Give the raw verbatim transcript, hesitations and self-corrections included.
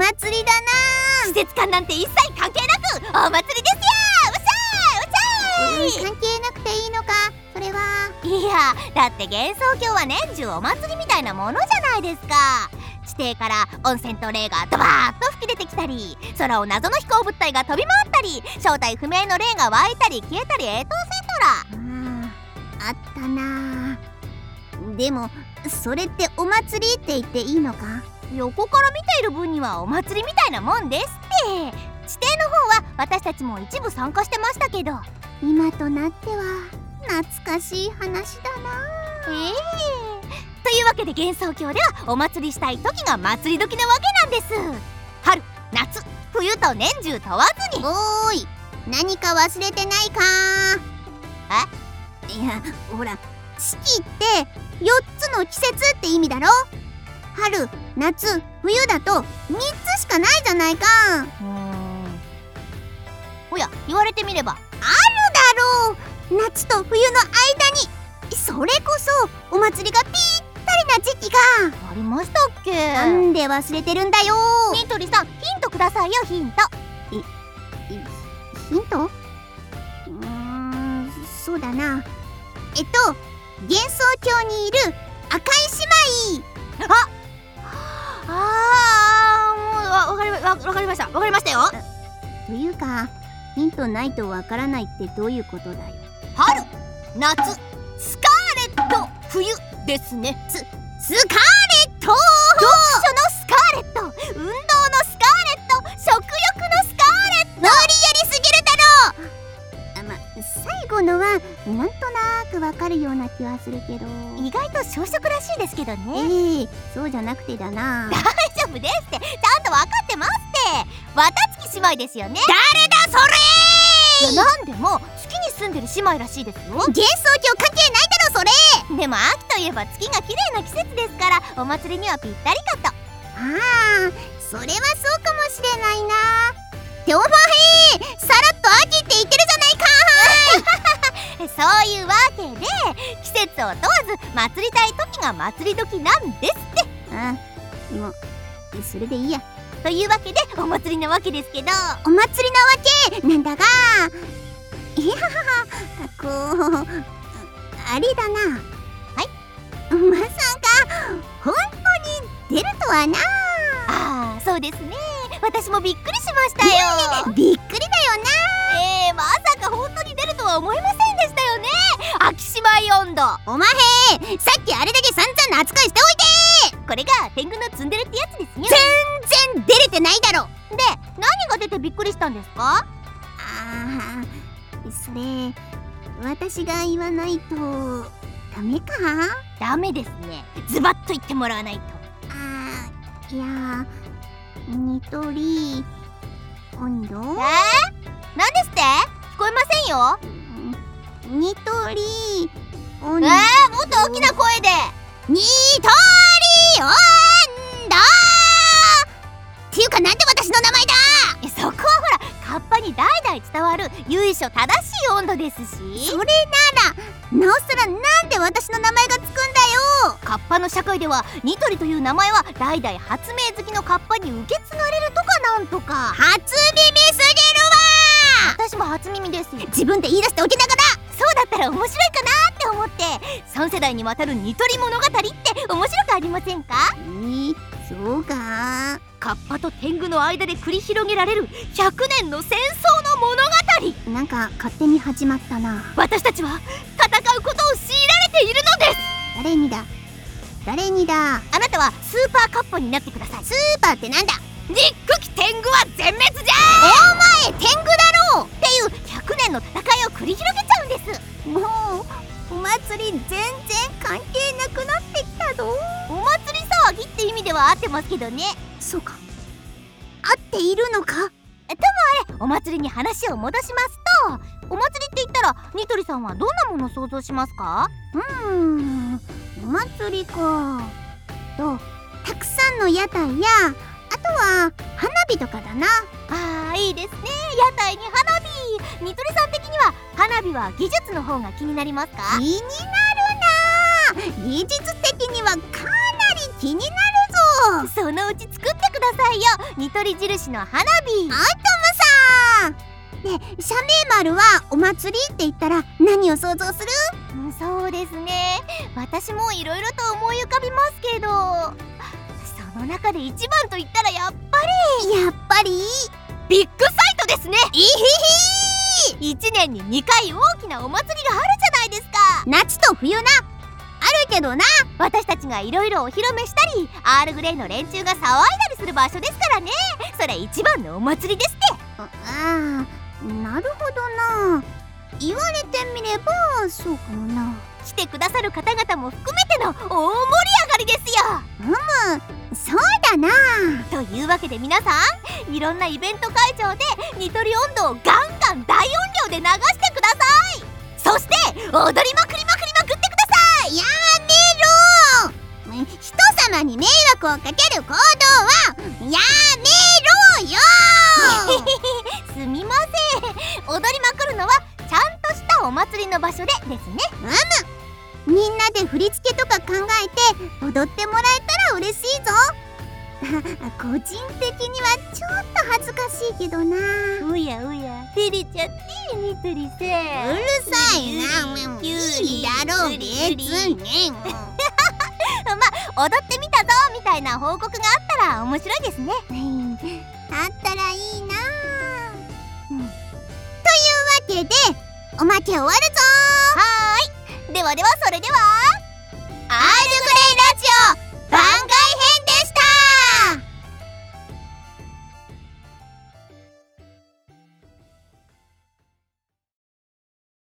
祭りだな。 季節感なんて一切関係なくお祭りですよ。うっしゃいうっしゃい。 関係なくていいのか、それは。 いや、だって幻想郷は年中お祭りみたいなものじゃないですか。地底から温泉と霊がドバーッと吹き出てきたり、空を謎の飛行物体が飛び回ったり、正体不明の霊が湧いたり消えたり、エトセトラ。 ああったな。でもそれってお祭りって言っていいのか。 横から見ている分にはお祭りみたいなもんですって。地底の方は私たちも一部参加してましたけど、 今となっては懐かしい話だな。 ええー、というわけで幻想郷ではお祭りしたい時が祭り時なわけなんです。春、夏、冬と年中問わずに。 おーい、何か忘れてないか。 えいや、ほら、四季ってよっつの季節って意味だろ。春、夏、冬だとみっつしかないじゃないか。 うーん、おや、言われてみればあるだろう。夏と冬の間に、それこそお祭りがぴったりな時期がありましたっけ。 なんで忘れてるんだよ。 ニトリさん、ヒントくださいよ。ヒント。 いいヒント。うーん、そうだな。えっと幻想郷にいる赤い姉妹。 ああー、もうわわかりまわわかりましたわかりましたよ。 というか、ヒントないとわからないってどういうことだよ。 春、夏、スカーレット、冬ですね。 ススカーレット。 読書のスカーレット、運動のスカーレット、食欲のスカーレット。 無理やりすぎるだろう。あ、ま、最後のはなんとなくわかるような気はするけど、 意外と小食らしいですけどえね。 え、そうじゃなくてだな。 大丈夫ですって、ちゃんと分かってますって。綿月姉妹ですよね。 誰だそれいや、なんでも月に住んでる姉妹らしいですよ。 幻想郷関係ないだろそれ。 でも秋といえば月が綺麗な季節ですから、お祭りにはぴったりかと。 ああ、それはそうかもしれないな。ってお前さらっと秋って言ってるじゃないかそういうわけで、季節を問わず祭りたい時が祭り時なんですって。 あ、もうそれでいいや。 というわけでお祭りなわけですけど、 お祭りなわけなんだが、いや、こうあれだな。 はい。 まさか本当に出るとはな。 ああ、そうですね。私もびっくりしましたよ。 びっくりだよな。 えー、まさか本当に出るとは思いませんでしたよね。秋姉妹温度。 お前さっきあれだけ散々な扱いしておいて。 これが天狗のツンデレってやつですよ。 全然出れてないだろ。 で、何が出てびっくりしたんですか？ ああ、それ私が言わないとダメか？ ダメですね。ズバッと言ってもらわないと。 あー、いや、ニトリ温度？ えー、何ですって？聞こえませんよ。 ニトリ温え度。 ー、もっと大きな声で。 ニトリ温度っていうか、なんで私の名前だ。 そこはほら、カッパに代々伝わる由緒正しい温度ですし。 それならなおさらなんで私の名前がつくんだよ。 カッパの社会ではニトリという名前は代々発明好きのカッパに受け継がれるとかなんとか。 初耳すぎるわ。 私も初耳ですよ。 自分で言い出しておきながら。 そうだったら面白いかなって思って、さん世代にわたるニトリ物語って面白くありませんか？ えー、そうか。 カッパと天狗の間で繰り広げられるひゃくねんの戦争の物語。 なんか勝手に始まったな。 私たちは戦うことを強いられているのです。 誰にだ誰にだ。 あなたはスーパーカッパになってください。 スーパーってなんだ。 憎き天狗は全滅じゃお前天狗だろうっていうひゃくねんの戦いを繰り広げちゃうんです。 もうお祭り全然関係なくなってきたぞ。 お祭り騒ぎって意味では合ってますけどね。 そうか、合っているのか。 ともあれ、お祭りに話を戻しますと、お祭りって言ったらニトリさんはどんなものを想像しますか？ うーん、お祭りかと、たくさんの屋台や、あとは花火とかだな。 あー、いいですね。屋台に花火。ニトリさん的には花火は技術の方が気になりますか？ 気になるな。技術的にはかなり気になるぞ。 そのうち作ってくださいよ、ニトリ印の花火。 アトムさんね、社名丸はお祭りって言ったら何を想像する？ うん、そうですね、私もいろいろと思い浮かびますけど、その中で一番と言ったらやっぱりやっぱりビッグサイトですね。 いひひいちねんににかい大きなお祭りがあるじゃないですか。 夏と冬な、あるけどな。 私たちがいろいろお披露目したり、アールグレイの連中が騒いだりする場所ですからね。それ一番のお祭りですって。 ああ、なるほどな。言われてみればそうかもな。 来てくださる方々も含めての大盛り上がりですよ。 うむ、そうだな。 というわけで皆さん、いろんなイベント会場でニトリ音頭をガンガン大音量で流してください。そして踊りまくりまくりまくってください。 やめろ。人様に迷惑をかける行動はやめろよすみません、踊りまくるのはちゃんとしたお祭りの場所でですね。 うむ、みんなで振り付けとか考えて踊ってもらえたら嬉しいぞ。個人的にはちょっと恥ずかしいけどな。 おやおや、照れちゃってニトリさん。 うるさいな。もういいだろう、別に。 まあ、踊ってみたぞみたいな報告があったら面白いですね。 あったらいいな、うん、というわけでおまけ終わるぞ。 はーい、ではではそれでは アール